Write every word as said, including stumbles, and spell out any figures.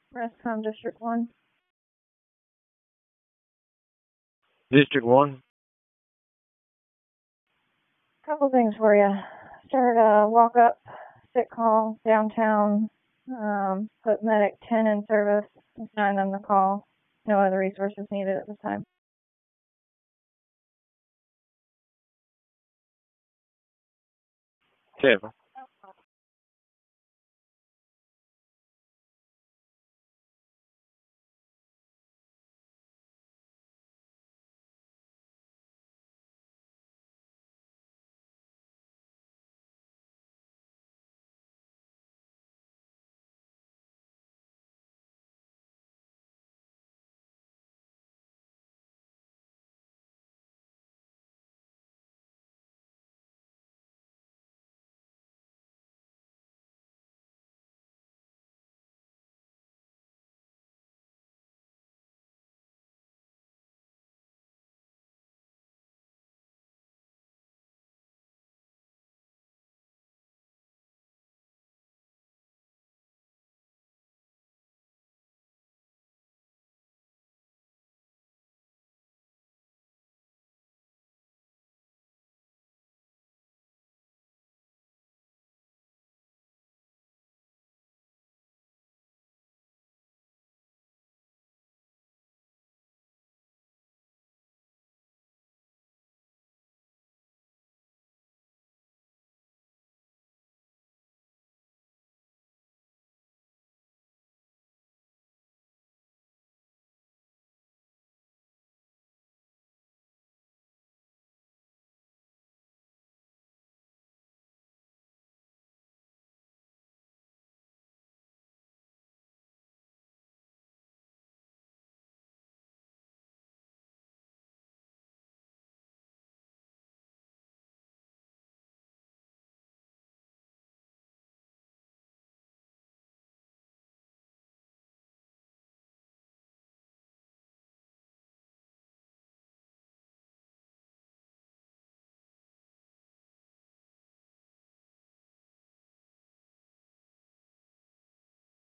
Rescom District one. District one. Couple things for you. Started a walk-up sick call downtown. Um, put medic ten in service. Assign them the call. No other resources needed at this time. Kevin.